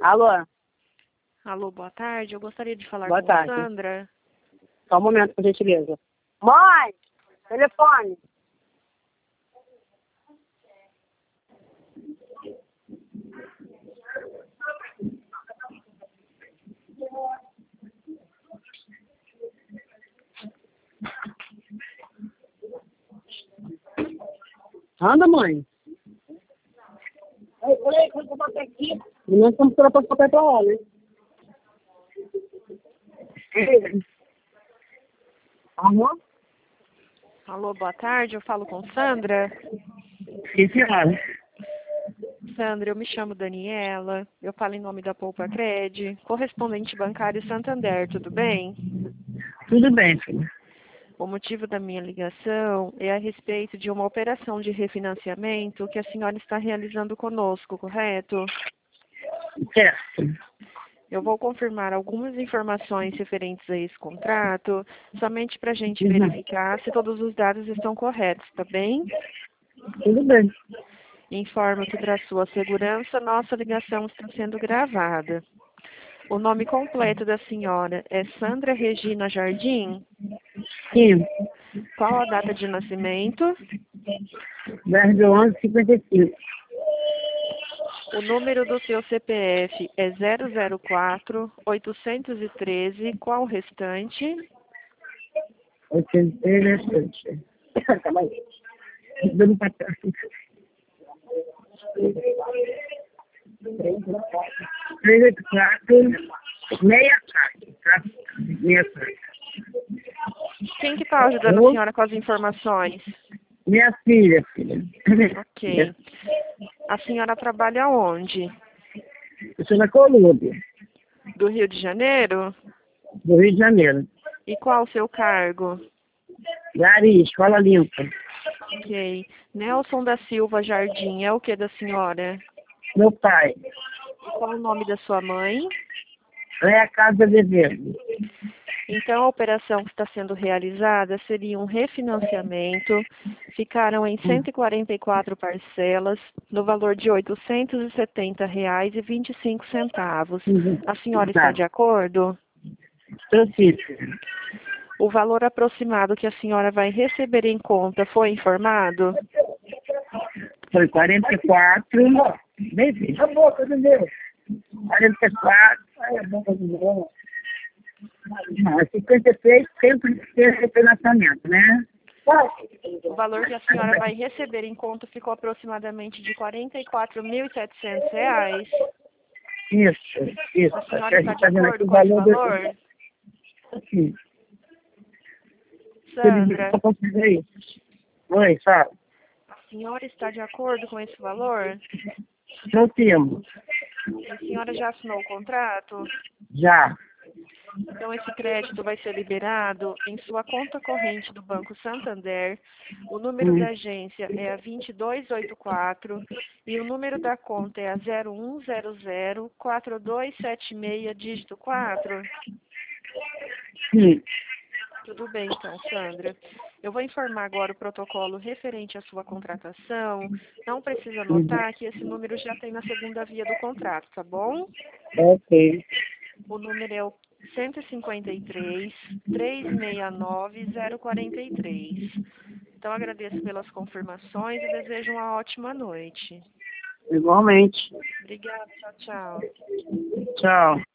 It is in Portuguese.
Alô? Alô, boa tarde. Eu gostaria de falar Boa com tarde. Sandra. Só um momento, por gentileza. Mãe! Telefone! Anda, mãe. Peraí, quando eu botar aqui. Nós estamos trocando papel pra lá, né? Amor? Alô, boa tarde. Eu falo com Sandra. Sim, senhora. Sandra, eu me chamo Daniela. Eu falo em nome da Poupa Cred, correspondente bancário Santander. Tudo bem? Tudo bem, filha. O motivo da minha ligação é a respeito de uma operação de refinanciamento que a senhora está realizando conosco, correto? Certo. Eu vou confirmar algumas informações referentes a esse contrato, somente para a gente Uhum. verificar se todos os dados estão corretos, tá bem? Tudo bem. Informo que, para sua segurança, nossa ligação está sendo gravada. O nome completo da senhora é Sandra Regina Jardim? Sim. Qual a data de nascimento? 10/11/55. O número do seu CPF é 004-813. Qual o restante? 83. Calma aí. Dando pra trás. 384 64. 64. Quem que está ajudando a senhora com as informações? Minha filha. Ok. A senhora trabalha onde? Eu sou na Colômbia, Do Rio de Janeiro? do Rio de Janeiro. E qual o seu cargo? Gari, Escola Limpa. Ok. Nelson da Silva Jardim é o que da senhora? Meu pai. E qual o nome da sua mãe? É a Casa Azevedo. Então, a operação que está sendo realizada seria um refinanciamento. Ficaram em 144 parcelas, no valor de R$ 870,25. A senhora está de acordo? Francisco. O valor aproximado que a senhora vai receber em conta foi informado? Foi 44. Bem, filho. A boca do meu. 44. Ai, a boca do meu. 56 sempre tem refinanciamento, né? O valor que a senhora vai receber em conta ficou aproximadamente de R$ 44.700. Isso, isso. A A senhora está gente de está vendo aqui acordo o com esse valor valor? desse. Sim. Sandra, Só posso dizer isso. Oi, fala. a senhora está de acordo com esse valor? Não temos. A senhora já assinou o contrato? Já. Então, esse crédito vai ser liberado em sua conta corrente do Banco Santander. O número da agência é a 2284 e o número da conta é a 01004276, dígito 4. Sim. Tudo bem, então, Sandra. Eu vou informar agora o protocolo referente à sua contratação. Não precisa anotar que esse número já tem na segunda via do contrato, tá bom? Ok. O número é o 153-369-043. Então, agradeço pelas confirmações e desejo uma ótima noite. Igualmente. Obrigada, tchau, tchau. Tchau.